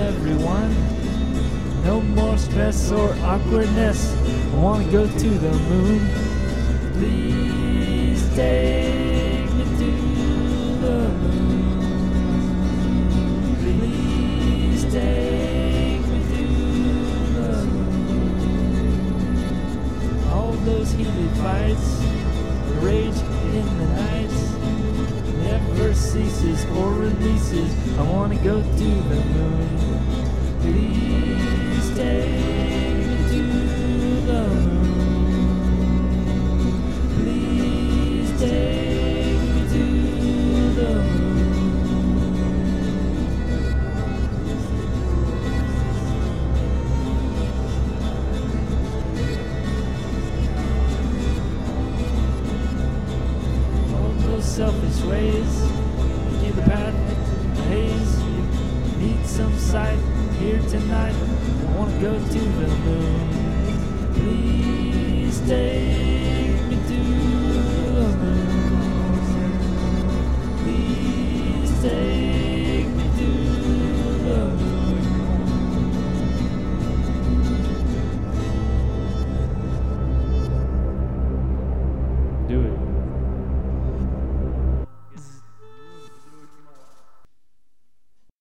everyone. No more stress or awkwardness. I want to go to the moon. Please take me to the moon. Please take me to the moon. All those heated fights, the rage in the nights, never ceases or releases. I want to go to the moon. Please take me to the moon. Please take me to the moon. All those selfish ways, give the path a haze. You need some sight here tonight. I want to go to the moon. Please stay.